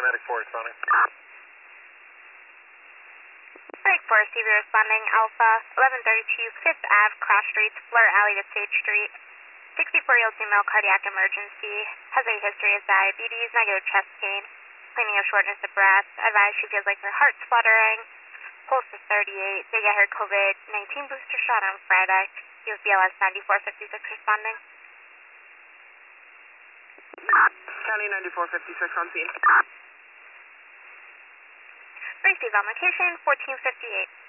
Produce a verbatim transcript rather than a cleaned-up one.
Medic four responding. Medic four, C V responding. Alpha, eleven thirty-two fifth Avenue, Cross Streets, Fleur Alley to State Street. sixty-four-year-old female, cardiac emergency. Has a history of diabetes, negative chest pain, complaining of shortness of breath. Advised she feels like her heart's fluttering. Pulse is thirty-eight. They get her COVID nineteen booster shot on Friday. U S B L S ninety-four fifty-six responding. County ninety-four fifty-six on scene. Receive on location, fourteen fifty-eight.